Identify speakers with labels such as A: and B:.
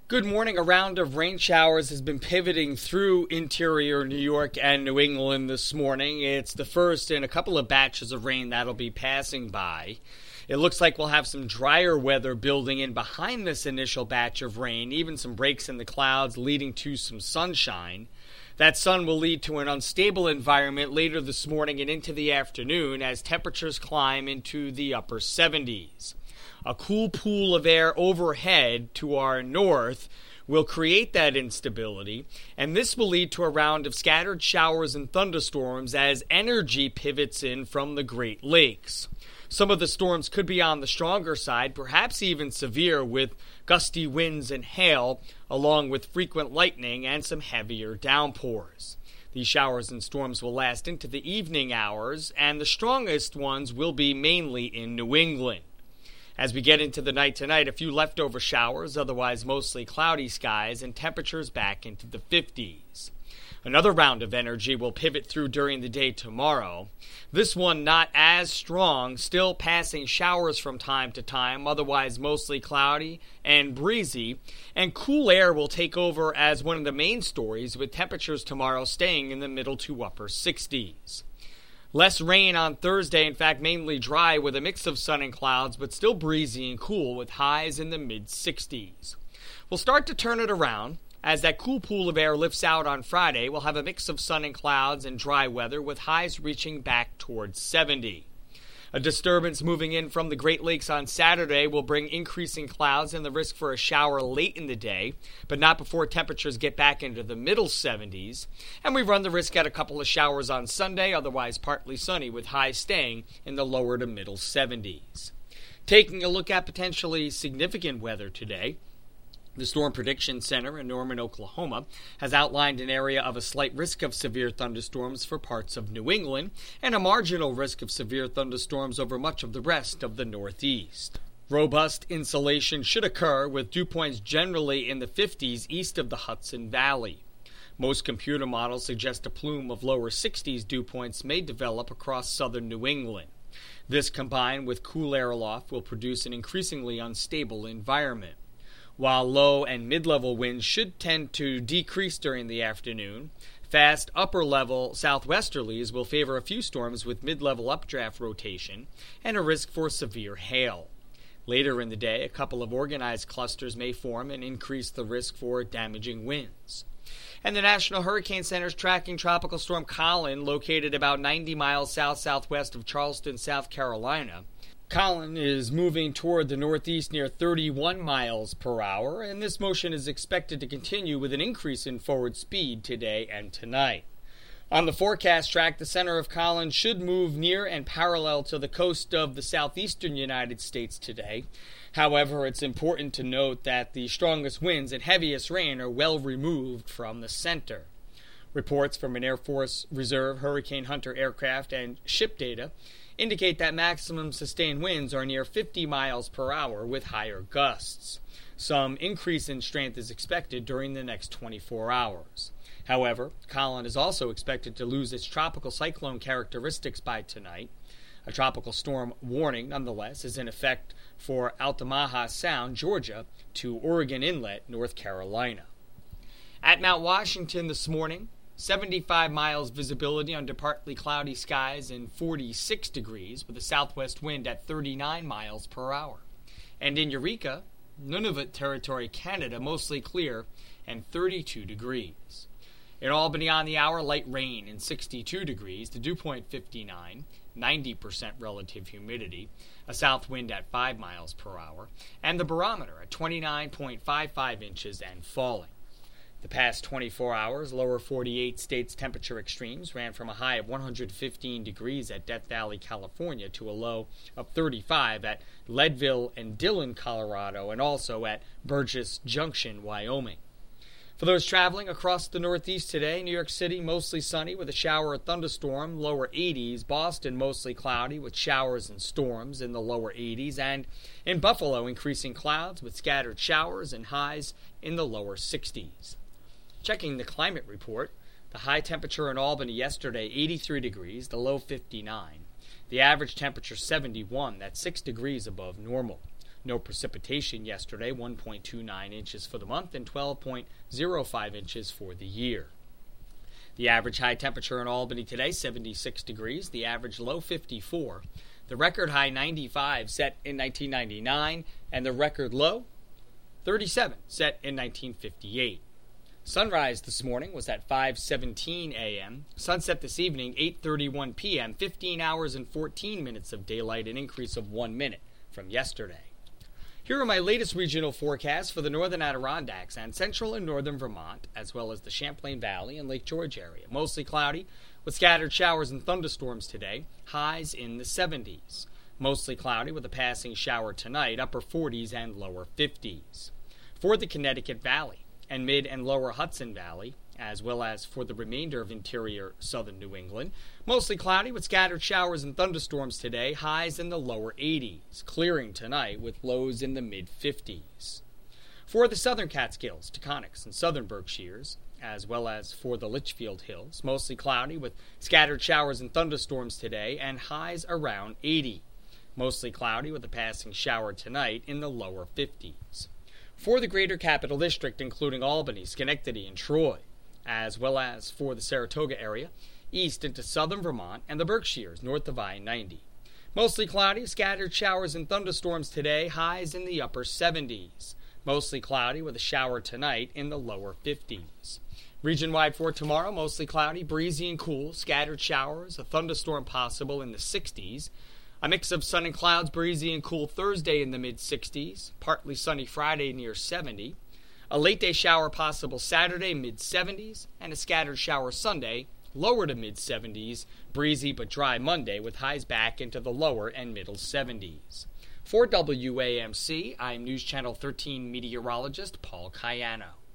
A: Good morning. A round of rain showers has been pivoting through interior New York and New England this morning. It's the first in a couple of batches of rain that'll be passing by. It looks like we'll have some drier weather building in behind this initial batch of rain, even some breaks in the clouds leading to some sunshine. That sun will lead to an unstable environment later this morning and into the afternoon as temperatures climb into the upper 70s. A cool pool of air overhead to our north will create that instability, and this will lead to a round of scattered showers and thunderstorms as energy pivots in from the Great Lakes. Some of the storms could be on the stronger side, perhaps even severe, with gusty winds and hail, along with frequent lightning and some heavier downpours. These showers and storms will last into the evening hours, and the strongest ones will be mainly in New England. As we get into the night tonight, a few leftover showers, otherwise mostly cloudy skies, and temperatures back into the 50s. Another round of energy will pivot through during the day tomorrow. This one not as strong, still passing showers from time to time, otherwise mostly cloudy and breezy, and cool air will take over as one of the main stories, with temperatures tomorrow staying in the middle to upper 60s. Less rain on Thursday, in fact mainly dry with a mix of sun and clouds, but still breezy and cool with highs in the mid-60s. We'll start to turn it around. As that cool pool of air lifts out on Friday, we'll have a mix of sun and clouds and dry weather with highs reaching back towards 70. A disturbance moving in from the Great Lakes on Saturday will bring increasing clouds and the risk for a shower late in the day, but not before temperatures get back into the middle 70s. And we run the risk at a couple of showers on Sunday, otherwise partly sunny with highs staying in the lower to middle 70s. Taking a look at potentially significant weather today, the Storm Prediction Center in Norman, Oklahoma, has outlined an area of a slight risk of severe thunderstorms for parts of New England and a marginal risk of severe thunderstorms over much of the rest of the Northeast. Robust insolation should occur with dew points generally in the 50s east of the Hudson Valley. Most computer models suggest a plume of lower 60s dew points may develop across southern New England. This, combined with cool air aloft, will produce an increasingly unstable environment. While low and mid-level winds should tend to decrease during the afternoon, fast upper-level southwesterlies will favor a few storms with mid-level updraft rotation and a risk for severe hail. Later in the day, a couple of organized clusters may form and increase the risk for damaging winds. And the National Hurricane Center is tracking Tropical Storm Colin, located about 90 miles south-southwest of Charleston, South Carolina. Colin is moving toward the northeast near 31 miles per hour, and this motion is expected to continue with an increase in forward speed today and tonight. On the forecast track, the center of Colin should move near and parallel to the coast of the southeastern United States today. However, it's important to note that the strongest winds and heaviest rain are well removed from the center. Reports from an Air Force Reserve Hurricane Hunter aircraft and ship data indicate that maximum sustained winds are near 50 miles per hour with higher gusts. Some increase in strength is expected during the next 24 hours. However, Colin is also expected to lose its tropical cyclone characteristics by tonight. A tropical storm warning, nonetheless, is in effect for Altamaha Sound, Georgia, to Oregon Inlet, North Carolina. At Mount Washington this morning, 75 miles visibility under partly cloudy skies and 46 degrees with a southwest wind at 39 miles per hour. And in Eureka, Nunavut Territory, Canada, mostly clear and 32 degrees. In Albany on the hour, light rain and 62 degrees, the dew point 59, 90% relative humidity, a south wind at 5 miles per hour, and the barometer at 29.55 inches and falling. The past 24 hours, lower 48 states' temperature extremes ran from a high of 115 degrees at Death Valley, California, to a low of 35 at Leadville and Dillon, Colorado, and also at Burgess Junction, Wyoming. For those traveling across the Northeast today, New York City mostly sunny with a shower or thunderstorm, lower 80s. Boston mostly cloudy with showers and storms in the lower 80s. And in Buffalo, increasing clouds with scattered showers and highs in the lower 60s. Checking the climate report, the high temperature in Albany yesterday, 83 degrees, the low 59. The average temperature 71, that's 6 degrees above normal. No precipitation yesterday, 1.29 inches for the month and 12.05 inches for the year. The average high temperature in Albany today, 76 degrees. The average low, 54. The record high, 95, set in 1999. And the record low, 37, set in 1958. Sunrise this morning was at 5:17 a.m. Sunset this evening, 8:31 p.m. 15 hours and 14 minutes of daylight, an increase of 1 minute from yesterday. Here are my latest regional forecasts for the northern Adirondacks and central and northern Vermont, as well as the Champlain Valley and Lake George area. Mostly cloudy with scattered showers and thunderstorms today, highs in the 70s. Mostly cloudy with a passing shower tonight, upper 40s and lower 50s. For the Connecticut Valley and mid and lower Hudson Valley, as well as for the remainder of interior southern New England, mostly cloudy with scattered showers and thunderstorms today, highs in the lower 80s, clearing tonight with lows in the mid-50s. For the southern Catskills, Taconics, and southern Berkshires, as well as for the Litchfield Hills, mostly cloudy with scattered showers and thunderstorms today, and highs around 80. Mostly cloudy with a passing shower tonight in the lower 50s. For the greater Capital District, including Albany, Schenectady, and Troy, as well as for the Saratoga area, east into southern Vermont, and the Berkshires, north of I-90. Mostly cloudy, scattered showers and thunderstorms today, highs in the upper 70s. Mostly cloudy with a shower tonight in the lower 50s. Region-wide for tomorrow, mostly cloudy, breezy and cool, scattered showers, a thunderstorm possible in the 60s. A mix of sun and clouds, breezy and cool Thursday in the mid-60s, partly sunny Friday near 70. A late-day shower possible Saturday, mid-70s, and a scattered shower Sunday, lower to mid-70s, breezy but dry Monday with highs back into the lower and middle 70s. For WAMC, I'm News Channel 13 meteorologist Paul Cayano.